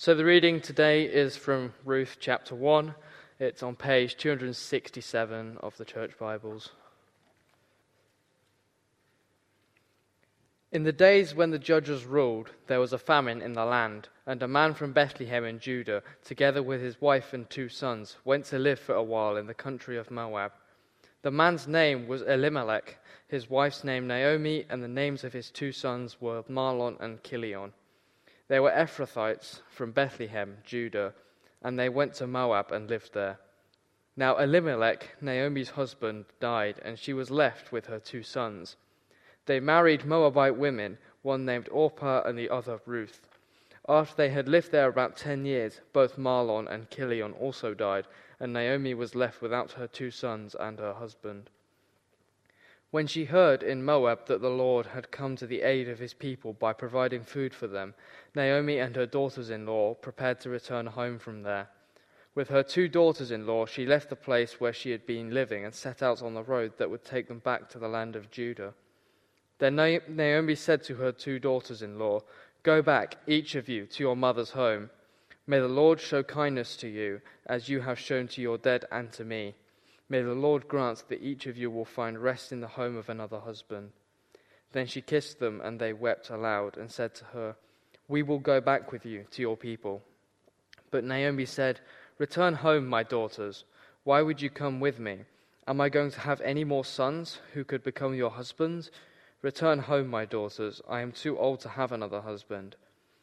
So the reading today is from Ruth chapter 1. It's on page 267 of the Church Bibles. In the days when the judges ruled, there was a famine in the land, and a man from Bethlehem in Judah, together with his wife and 2 sons, went to live for a while in the country of Moab. The man's name was Elimelech, his wife's name Naomi, and the names of his 2 sons were Mahlon and Chilion. They were Ephrathites from Bethlehem, Judah, and they went to Moab and lived there. Now Elimelech, Naomi's husband, died, and she was left with her 2 sons. They married Moabite women, one named Orpah and the other Ruth. After they had lived there about 10 years, both Mahlon and Chilion also died, and Naomi was left without her 2 sons and her husband. When she heard in Moab that the Lord had come to the aid of his people by providing food for them, Naomi and her daughters-in-law prepared to return home from there. With her 2 daughters-in-law, she left the place where she had been living and set out on the road that would take them back to the land of Judah. Then Naomi said to her 2 daughters-in-law, "Go back, each of you, to your mother's home. May the Lord show kindness to you, as you have shown to your dead and to me. May the Lord grant that each of you will find rest in the home of another husband." Then she kissed them, and they wept aloud, and said to her, "We will go back with you to your people." But Naomi said, "Return home, my daughters. Why would you come with me? Am I going to have any more sons who could become your husbands? Return home, my daughters. I am too old to have another husband.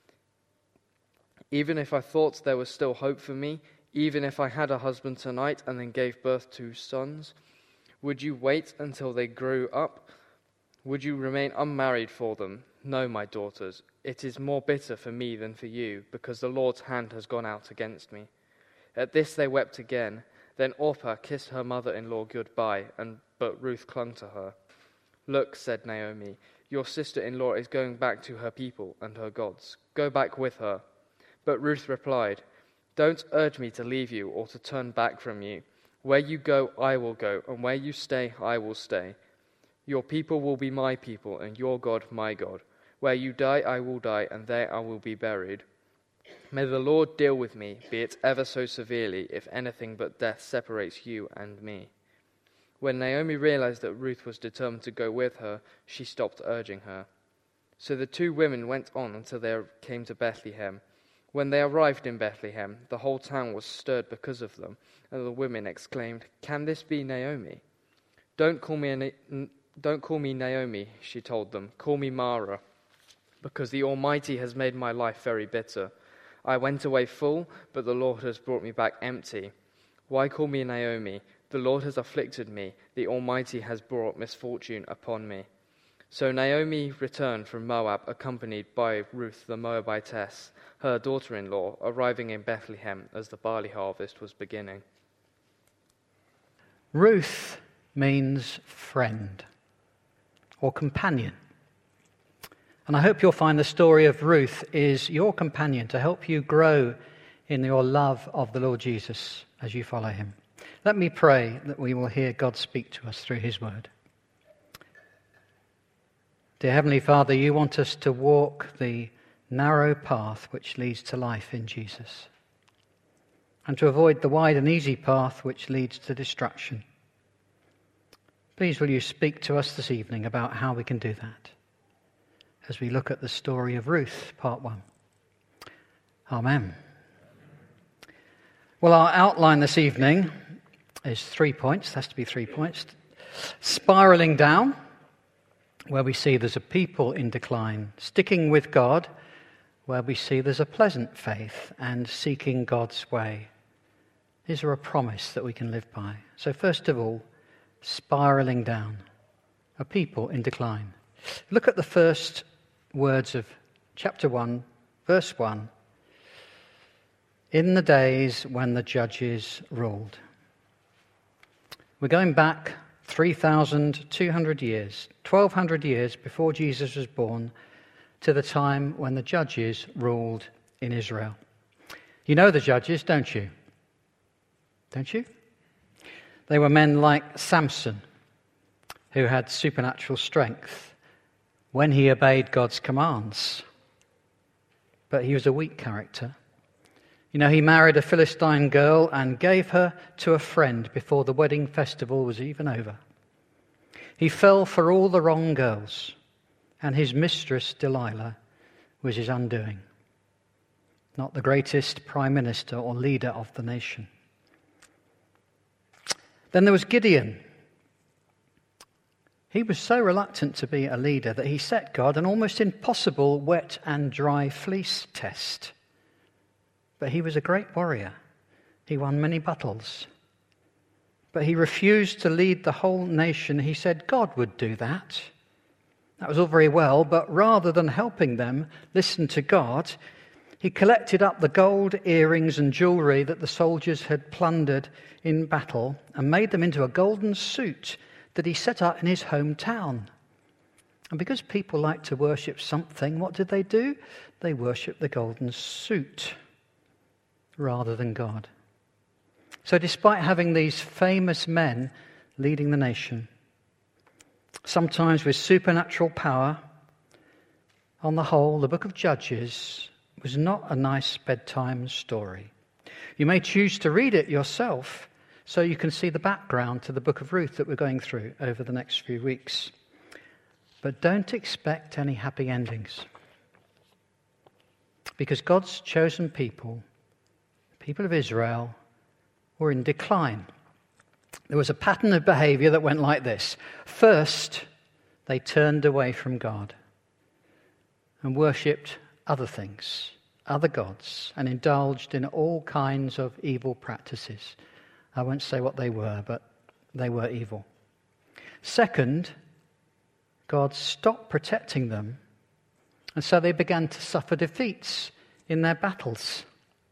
Even if I thought there was still hope for me, even if I had a husband tonight and then gave birth to sons, would you wait until they grew up? Would you remain unmarried for them? No, my daughters. It is more bitter for me than for you, because the Lord's hand has gone out against me." At this they wept again. Then Orpah kissed her mother-in-law goodbye, but Ruth clung to her. "Look," said Naomi, "your sister-in-law is going back to her people and her gods. Go back with her." But Ruth replied, "Don't urge me to leave you or to turn back from you. Where you go, I will go, and where you stay, I will stay. Your people will be my people, and your God my God. Where you die, I will die, and there I will be buried. May the Lord deal with me, be it ever so severely, if anything but death separates you and me." When Naomi realized that Ruth was determined to go with her, she stopped urging her. So the 2 women went on until they came to Bethlehem. When they arrived in Bethlehem, the whole town was stirred because of them, and the women exclaimed, "Can this be Naomi?" Don't call me Naomi," she told them. "Call me Mara, because the Almighty has made my life very bitter. I went away full, but the Lord has brought me back empty. Why call me Naomi? The Lord has afflicted me. The Almighty has brought misfortune upon me." So Naomi returned from Moab, accompanied by Ruth the Moabitess, her daughter-in-law, arriving in Bethlehem as the barley harvest was beginning. Ruth means friend or companion. And I hope you'll find the story of Ruth is your companion to help you grow in your love of the Lord Jesus as you follow him. Let me pray that we will hear God speak to us through his word. Dear Heavenly Father, you want us to walk the narrow path which leads to life in Jesus, and to avoid the wide and easy path which leads to destruction. Please will you speak to us this evening about how we can do that as we look at the story of Ruth, part 1. Amen. Well, our outline this evening is 3 points. It has to be 3 points. Spiraling down, where we see there's a people in decline. Sticking with God, where we see there's a pleasant faith, and seeking God's way. Is there a promise that we can live by? So first of all, spiraling down, a people in decline. Look at the first words of chapter 1, verse 1. In the days when the judges ruled. We're going back 3,200 years, 1,200 years before Jesus was born, to the time when the judges ruled in Israel. You know the judges, don't you? Don't you? They were men like Samson, who had supernatural strength when he obeyed God's commands. But he was a weak character. You know, he married a Philistine girl and gave her to a friend before the wedding festival was even over. He fell for all the wrong girls, and his mistress, Delilah, was his undoing. Not the greatest prime minister or leader of the nation. Then there was Gideon. He was so reluctant to be a leader that he set God an almost impossible wet and dry fleece test. But he was a great warrior. He won many battles. But he refused to lead the whole nation. He said God would do that. That was all very well, but rather than helping them listen to God, he collected up the gold earrings and jewelry that the soldiers had plundered in battle and made them into a golden suit that he set up in his hometown. And because people like to worship something, what did they do? They worshiped the golden suit rather than God. So despite having these famous men leading the nation, sometimes with supernatural power, on the whole, the book of Judges was not a nice bedtime story. You may choose to read it yourself so you can see the background to the book of Ruth that we're going through over the next few weeks. But don't expect any happy endings. Because God's chosen people, the people of Israel, were in decline. There was a pattern of behavior that went like this. First, they turned away from God and worshipped other things, other gods, and indulged in all kinds of evil practices. I won't say what they were, but they were evil. Second, God stopped protecting them, and so they began to suffer defeats in their battles.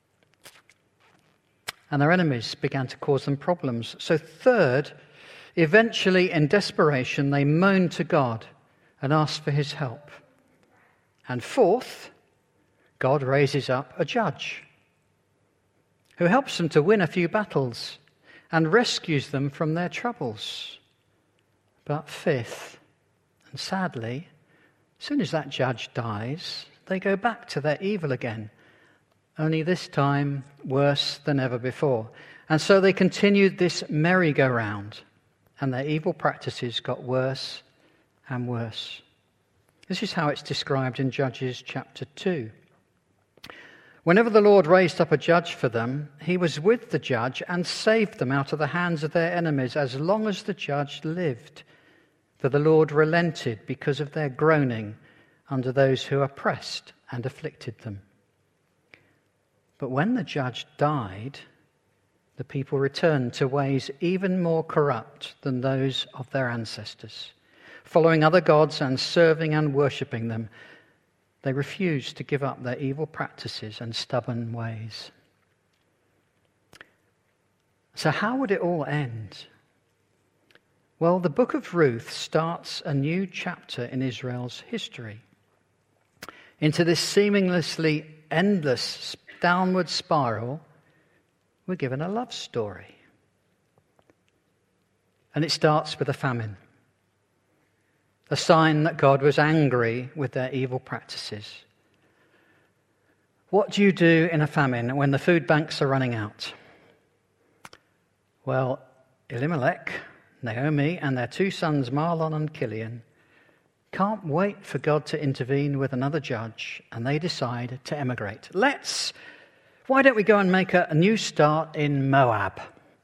And their enemies began to cause them problems. So third, eventually in desperation, they moaned to God and asked for his help. And fourth, God raises up a judge who helps them to win a few battles and rescues them from their troubles. But fifth, and sadly, as soon as that judge dies, they go back to their evil again, only this time worse than ever before. And so they continued this merry-go-round, and their evil practices got worse and worse. This is how it's described in Judges chapter 2. Whenever the Lord raised up a judge for them, he was with the judge and saved them out of the hands of their enemies as long as the judge lived. For the Lord relented because of their groaning under those who oppressed and afflicted them. But when the judge died, the people returned to ways even more corrupt than those of their ancestors. Following other gods and serving and worshipping them, they refused to give up their evil practices and stubborn ways. So how would it all end? Well, the book of Ruth starts a new chapter in Israel's history. Into this seemingly endless downward spiral, we're given a love story. And it starts with a famine. A sign that God was angry with their evil practices. What do you do in a famine when the food banks are running out? Well, Elimelech, Naomi, and their two sons, Mahlon and Chilion, can't wait for God to intervene with another judge, and they decide to emigrate. Why don't we go and make a new start in Moab?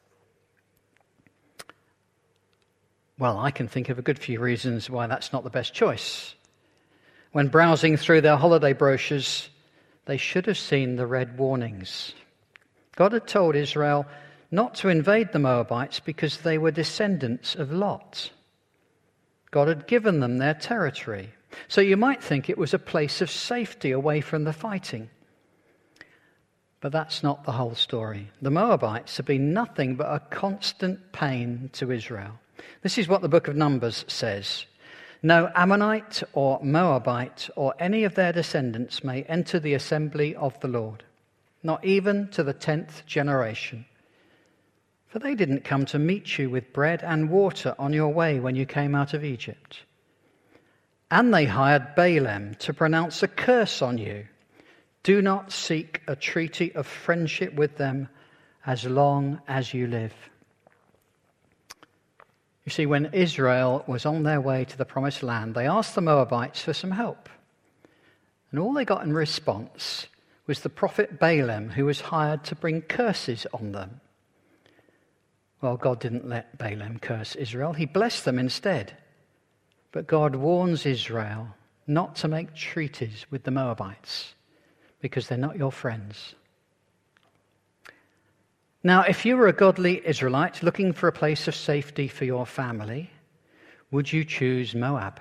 Well, I can think of a good few reasons why that's not the best choice. When browsing through their holiday brochures, they should have seen the red warnings. God had told Israel not to invade the Moabites because they were descendants of Lot. God had given them their territory. So you might think it was a place of safety away from the fighting. But that's not the whole story. The Moabites have been nothing but a constant pain to Israel. This is what the book of Numbers says. No Ammonite or Moabite or any of their descendants may enter the assembly of the Lord, not even to the 10th generation. For they didn't come to meet you with bread and water on your way when you came out of Egypt. And they hired Balaam to pronounce a curse on you, Do not seek a treaty of friendship with them as long as you live. You see, when Israel was on their way to the promised land, they asked the Moabites for some help. And all they got in response was the prophet Balaam, who was hired to bring curses on them. Well, God didn't let Balaam curse Israel. He blessed them instead. But God warns Israel not to make treaties with the Moabites because they're not your friends. Now, if you were a godly Israelite looking for a place of safety for your family, would you choose Moab?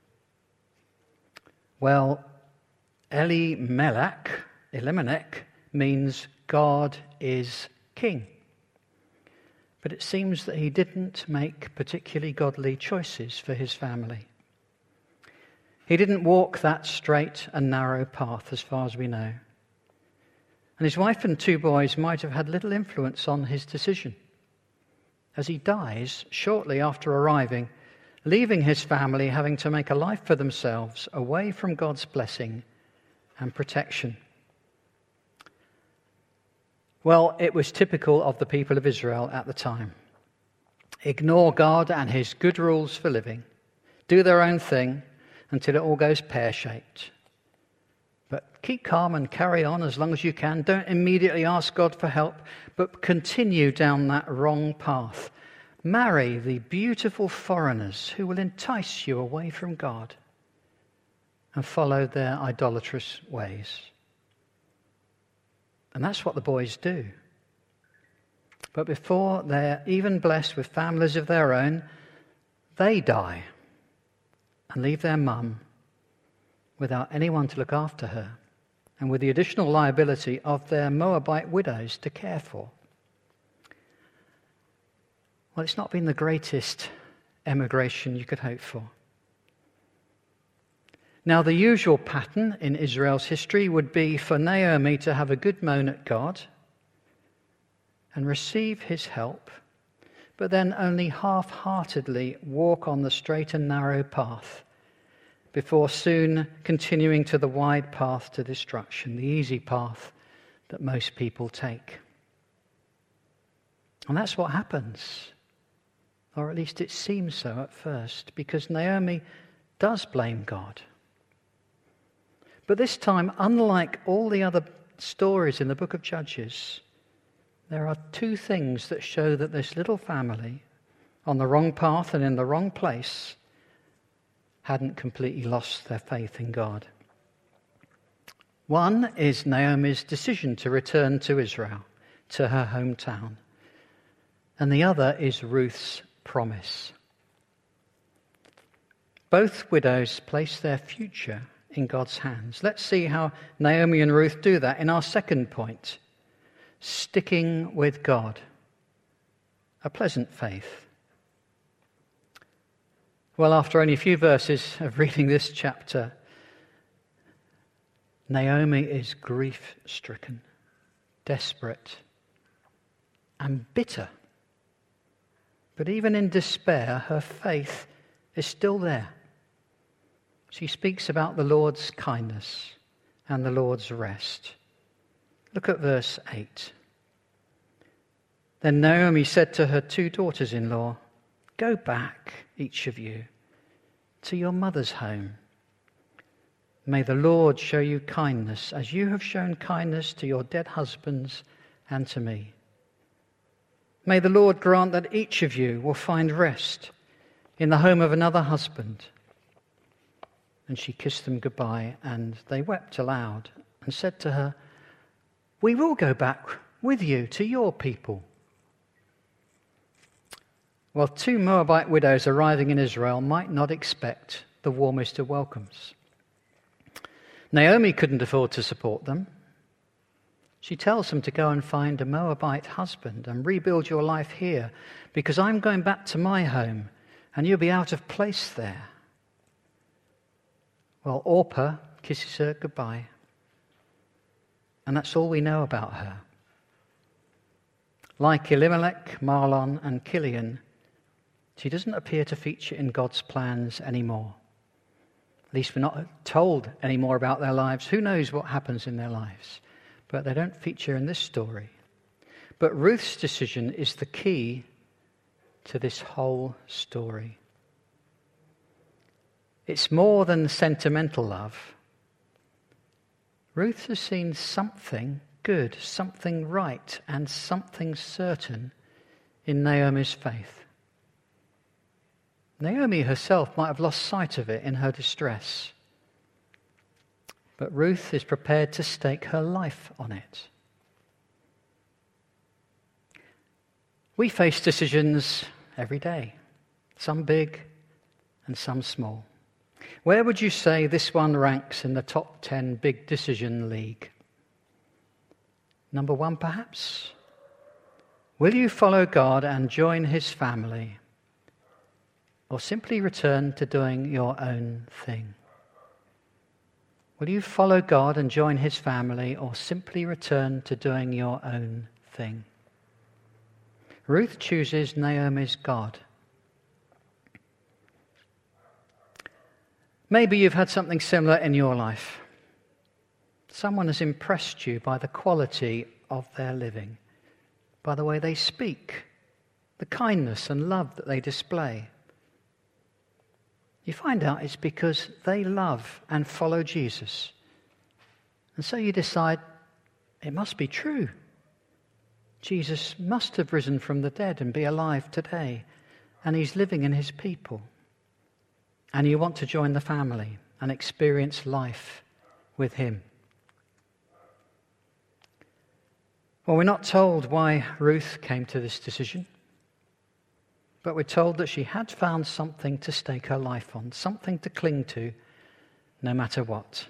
Well, Elimelech means God is king. But it seems that he didn't make particularly godly choices for his family. He didn't walk that straight and narrow path as far as we know. And his wife and 2 boys might have had little influence on his decision, as he dies shortly after arriving, leaving his family having to make a life for themselves away from God's blessing and protection. Well, it was typical of the people of Israel at the time. Ignore God and his good rules for living, do their own thing until it all goes pear-shaped. But keep calm and carry on as long as you can. Don't immediately ask God for help, but continue down that wrong path. Marry the beautiful foreigners who will entice you away from God and follow their idolatrous ways. And that's what the boys do. But before they're even blessed with families of their own, they die and leave their mum without anyone to look after her, and with the additional liability of their Moabite widows to care for. Well, it's not been the greatest emigration you could hope for. Now, the usual pattern in Israel's history would be for Naomi to have a good moan at God and receive his help, but then only half-heartedly walk on the straight and narrow path before soon continuing to the wide path to destruction, the easy path that most people take. And that's what happens, or at least it seems so at first, because Naomi does blame God. But this time, unlike all the other stories in the book of Judges, there are 2 things that show that this little family, on the wrong path and in the wrong place, hadn't completely lost their faith in God. One is Naomi's decision to return to Israel, to her hometown. And the other is Ruth's promise. Both widows place their future in God's hands. Let's see how Naomi and Ruth do that in our second point. Sticking with God. A pleasant faith. Well, after only a few verses of reading this chapter, Naomi is grief-stricken, desperate, and bitter. But even in despair, her faith is still there. She speaks about the Lord's kindness and the Lord's rest. Look at verse 8. Then Naomi said to her 2 daughters-in-law, "Go back, each of you, to your mother's home. May the Lord show you kindness as you have shown kindness to your dead husbands and to me. May the Lord grant that each of you will find rest in the home of another husband." And she kissed them goodbye, and they wept aloud and said to her, "We will go back with you to your people." Well, 2 Moabite widows arriving in Israel might not expect the warmest of welcomes. Naomi couldn't afford to support them. She tells them to go and find a Moabite husband and rebuild your life here, because I'm going back to my home and you'll be out of place there. Well, Orpah kisses her goodbye, and that's all we know about her. Like Elimelech, Mahlon, and Chilion, she doesn't appear to feature in God's plans anymore. least we're not told any more about their lives. Who knows what happens in their lives? But they don't feature in this story. But Ruth's decision is the key to this whole story. It's more than sentimental love. Ruth has seen something good, something right, and something certain in Naomi's faith. Naomi herself might have lost sight of it in her distress, but Ruth is prepared to stake her life on it. We face decisions every day, some big and some small. Where would you say this one ranks in the top 10 big decision league? Number 1, perhaps? Will you follow God and join his family, or simply return to doing your own thing? Will you follow God and join his family, or simply return to doing your own thing? Ruth chooses Naomi's God. Maybe you've had something similar in your life. Someone has impressed you by the quality of their living, by the way they speak, the kindness and love that they display. You find out it's because they love and follow Jesus. And so you decide it must be true. Jesus must have risen from the dead and be alive today, and he's living in his people. And you want to join the family and experience life with him. Well, we're not told why Ruth came to this decision, but we're told that she had found something to stake her life on, something to cling to, no matter what.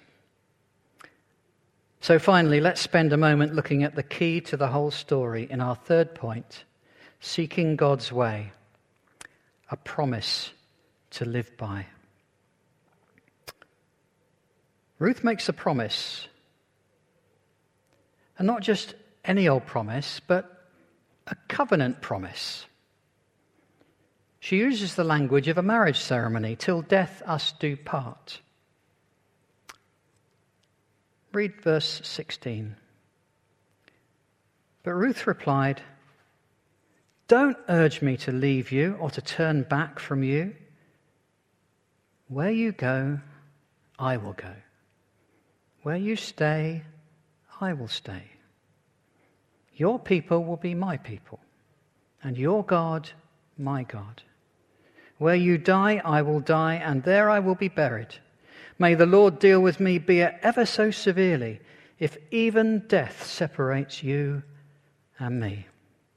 So finally, let's spend a moment looking at the key to the whole story in our third point, seeking God's way, a promise to live by. Ruth makes a promise, and not just any old promise, but a covenant promise. She uses the language of a marriage ceremony, till death us do part. Read verse 16. But Ruth replied, "Don't urge me to leave you or to turn back from you. Where you go, I will go. Where you stay, I will stay. Your people will be my people, and your God, my God. Where you die, I will die, and there I will be buried. May the Lord deal with me, be it ever so severely, if even death separates you and me."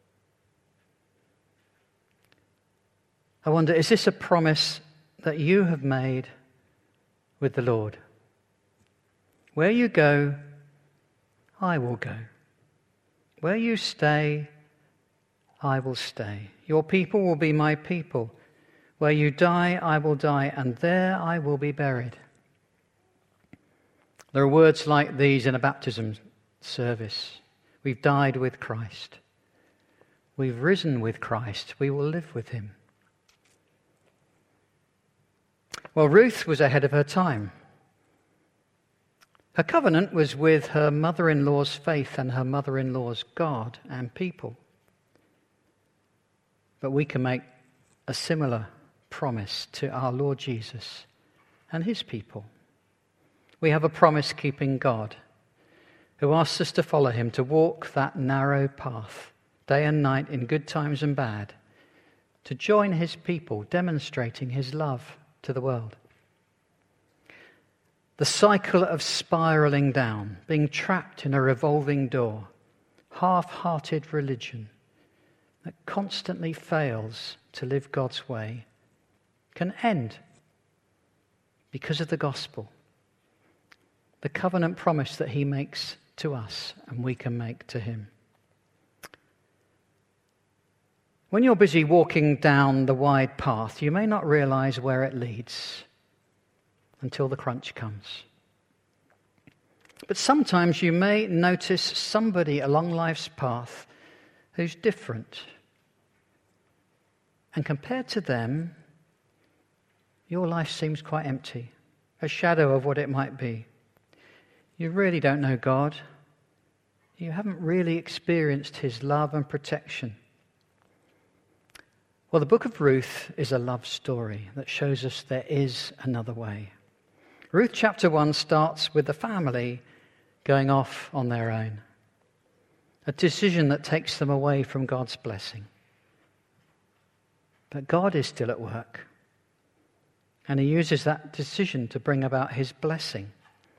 I wonder, is this a promise that you have made with the Lord? Where you go, I will go. Where you stay, I will stay. Your people will be my people. Where you die, I will die, and there I will be buried. There are words like these in a baptism service. We've died with Christ. We've risen with Christ. We will live with him. Well, Ruth was ahead of her time. Her covenant was with her mother-in-law's faith and her mother-in-law's God and people. But we can make a similar promise to our Lord Jesus and his people. We have a promise-keeping God who asks us to follow him, to walk that narrow path, day and night, in good times and bad, to join his people, demonstrating his love to the world. The cycle of spiraling down, being trapped in a revolving door, half-hearted religion that constantly fails to live God's way, can end because of the gospel, the covenant promise that he makes to us and we can make to him. When you're busy walking down the wide path, you may not realize where it leads until the crunch comes. But sometimes you may notice somebody along life's path who's different. And compared to them, your life seems quite empty. a shadow of what it might be. You really don't know God. You haven't really experienced his love and protection. Well, the book of Ruth is a love story that shows us there is another way. Ruth chapter 1 starts with the family going off on their own, a decision that takes them away from God's blessing. But God is still at work, and he uses that decision to bring about his blessing,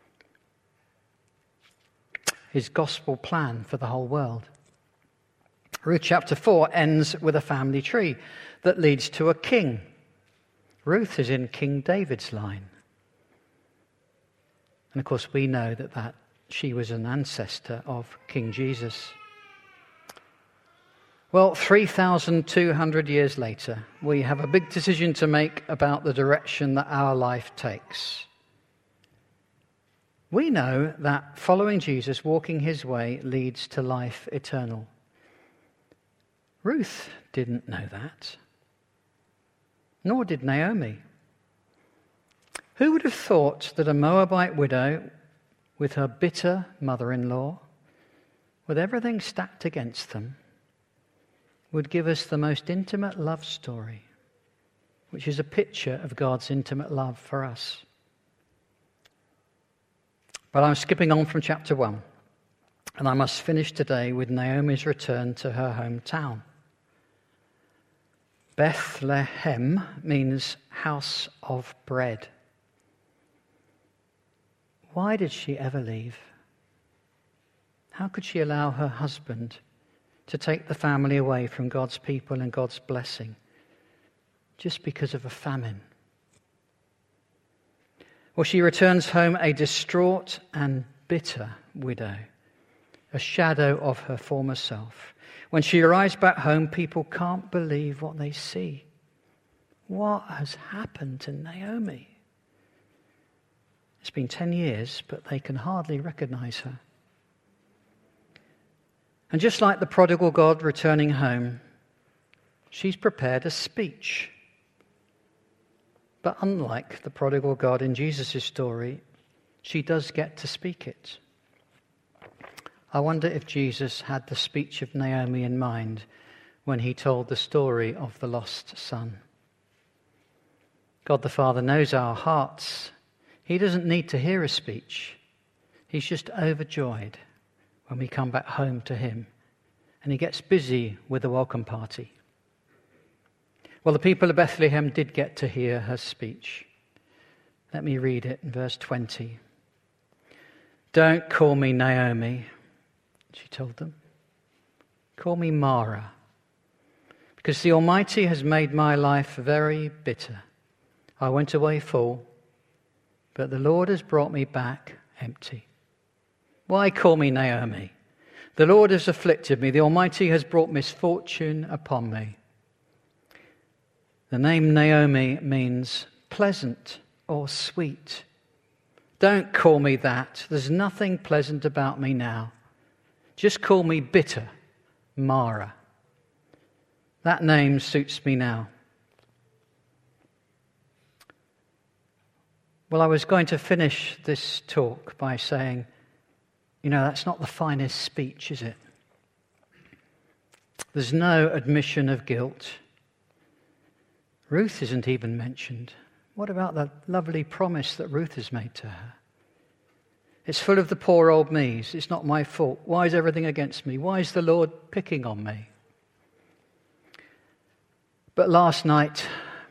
his gospel plan for the whole world. Ruth chapter 4 ends with a family tree that leads to a king. Ruth is in King David's line. And of course we know that she was an ancestor of King Jesus. Well, 3,200 years later, we have a big decision to make about the direction that our life takes. We know that following Jesus, walking his way, leads to life eternal. Ruth didn't know that, nor did Naomi. Who would have thought that a Moabite widow, with her bitter mother-in-law, with everything stacked against them, would give us the most intimate love story, which is a picture of God's intimate love for us? But I'm skipping on from chapter 1, and I must finish today with Naomi's return to her hometown. Bethlehem means house of bread. Why did she ever leave? How could she allow her husband to take the family away from God's people and God's blessing just because of a famine? Well, she returns home a distraught and bitter widow, a shadow of her former self. When she arrives back home, people can't believe what they see. What has happened to Naomi? It's been 10 years, but they can hardly recognize her. And just like the prodigal God returning home, she's prepared a speech. But unlike the prodigal God in Jesus' story, she does get to speak it. I wonder if Jesus had the speech of Naomi in mind when he told the story of the lost son. God the Father knows our hearts. He doesn't need to hear a speech. He's just overjoyed when we come back home to him, and he gets busy with the welcome party. Well, the people of Bethlehem did get to hear her speech. Let me read it in verse 20. "Don't call me Naomi," she told them. "Call me Mara, because the Almighty has made my life very bitter. I went away full, but the Lord has brought me back empty. Why call me Naomi? The Lord has afflicted me. The Almighty has brought misfortune upon me." The name Naomi means pleasant or sweet. Don't call me that. There's nothing pleasant about me now. Just call me bitter, Mara. That name suits me now. Well, I was going to finish this talk by saying, that's not the finest speech, is it? There's no admission of guilt. Ruth isn't even mentioned. What about the lovely promise that Ruth has made to her? It's full of the poor old me's. It's not my fault. Why is everything against me? Why is the Lord picking on me? But last night,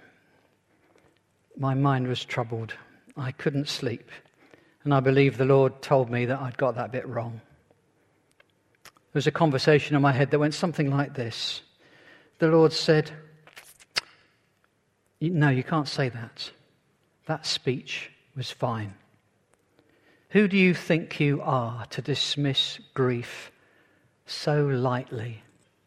my mind was troubled. I couldn't sleep. And I believe the Lord told me that I'd got that bit wrong. There was a conversation in my head that went something like this. The Lord said, "No, you can't say that. That speech was fine. Who do you think you are to dismiss grief so lightly?"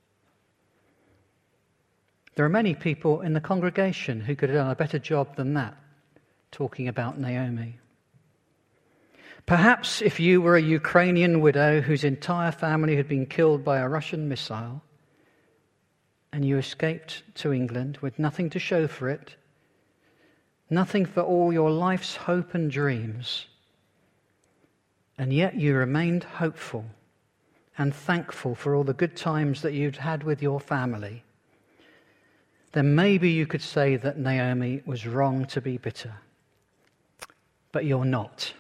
There are many people in the congregation who could have done a better job than that, talking about Naomi. Perhaps if you were a Ukrainian widow whose entire family had been killed by a Russian missile, and you escaped to England with nothing to show for it, nothing for all your life's hope and dreams, and yet you remained hopeful and thankful for all the good times that you'd had with your family, then maybe you could say that Naomi was wrong to be bitter. But you're not.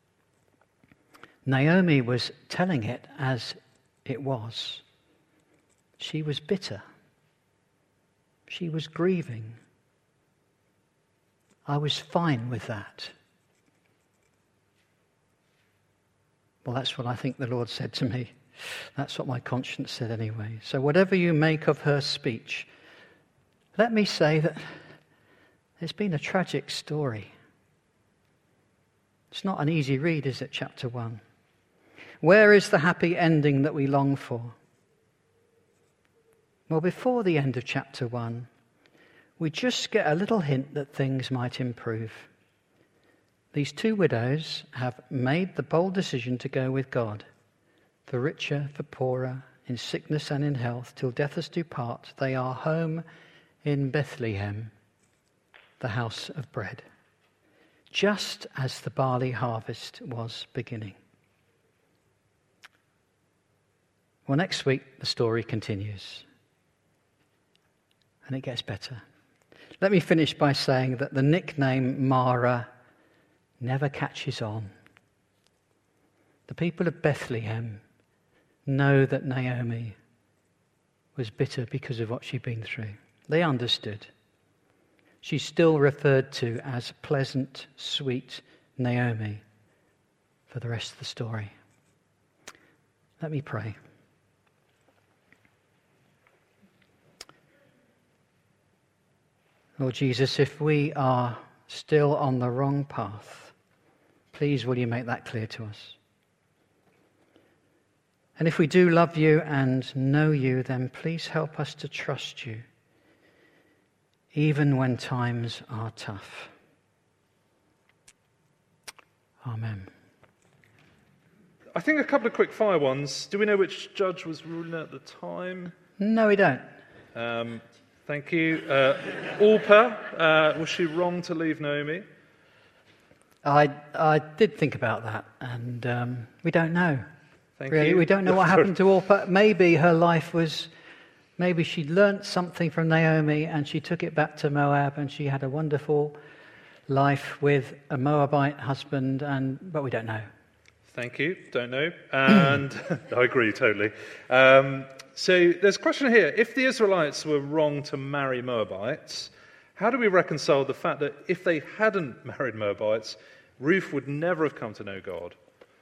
Naomi was telling it as it was. She was bitter. She was grieving. I was fine with that. Well, that's what I think the Lord said to me. That's what my conscience said anyway. So whatever you make of her speech, let me say that it's been a tragic story. It's not an easy read, is it, chapter 1? Where is the happy ending that we long for? Well, before the end of chapter 1, we just get a little hint that things might improve. These two widows have made the bold decision to go with God. For richer, for poorer, in sickness and in health, till death us do part, they are home in Bethlehem, the house of bread, just as the barley harvest was beginning. Well, next week the story continues, and it gets better. Let me finish by saying that the nickname Mara never catches on. The people of Bethlehem know that Naomi was bitter because of what she'd been through. They understood. She's still referred to as pleasant, sweet Naomi for the rest of the story. Let me pray. Lord Jesus, if we are still on the wrong path, please will you make that clear to us. And if we do love you and know you, then please help us to trust you, even when times are tough. Amen. I think a couple of quick fire ones. Do we know which judge was ruling at the time? No, we don't. Thank you. Orpah, was she wrong to leave Naomi? I did think about that, and we don't know. Thank Really, you. we don't know what happened to Orpah. Maybe her life was, maybe she learnt something from Naomi and she took it back to Moab and she had a wonderful life with a Moabite husband, but we don't know. Thank you. Don't know. And I agree totally. So there's a question here. If the Israelites were wrong to marry Moabites, how do we reconcile the fact that if they hadn't married Moabites, Ruth would never have come to know God?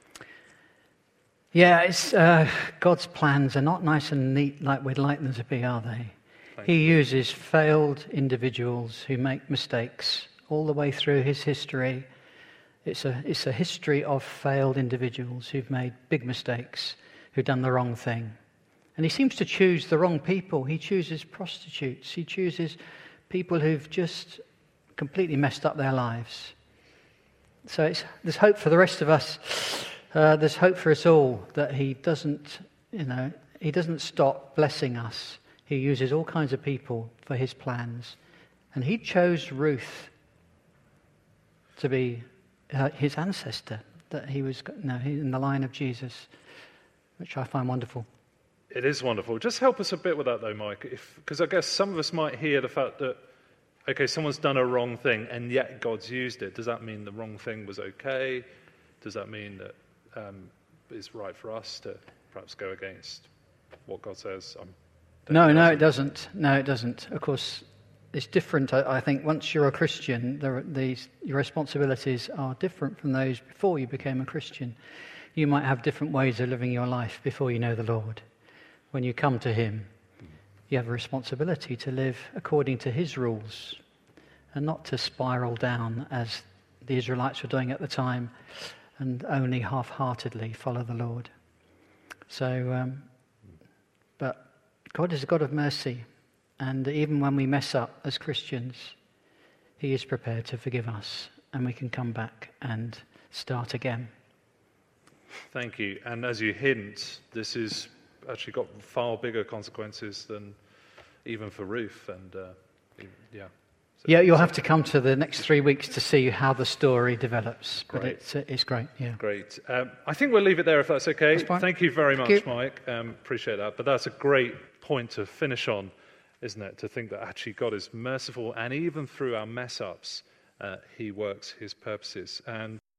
Yeah, it's God's plans are not nice and neat like we'd like them to be, are they? He uses failed individuals who make mistakes all the way through his history. It's a history of failed individuals who've made big mistakes, who've done the wrong thing. And he seems to choose the wrong people. He chooses prostitutes. He chooses people who've just completely messed up their lives. So there's hope for the rest of us. There's hope for us all that he doesn't stop blessing us. He uses all kinds of people for his plans. And he chose Ruth to be his ancestor, that he was in the line of Jesus, which I find wonderful. It is wonderful. Just help us a bit with that though, Mike, because I guess some of us might hear the fact that, okay, someone's done a wrong thing and yet God's used it. Does that mean the wrong thing was okay? Does that mean that it's right for us to perhaps go against what God says? No, it doesn't. No, it doesn't. Of course, it's different. I think once you're a Christian, your responsibilities are different from those before you became a Christian. You might have different ways of living your life before you know the Lord. When you come to him, you have a responsibility to live according to his rules and not to spiral down as the Israelites were doing at the time and only half-heartedly follow the Lord. So, but God is a God of mercy, and even when we mess up as Christians, he is prepared to forgive us, and we can come back and start again. Thank you. And as you hint, this has actually got far bigger consequences than even for Ruth. And Yeah, you'll have to come to the next 3 weeks to see how the story develops. But Great. it's great, yeah. Great. I think we'll leave it there if that's okay. That's fine. Thank you very much, Thank you. Mike. Appreciate that. But that's a great point to finish on, isn't it? To think that actually God is merciful, and even through our mess ups, he works his purposes. And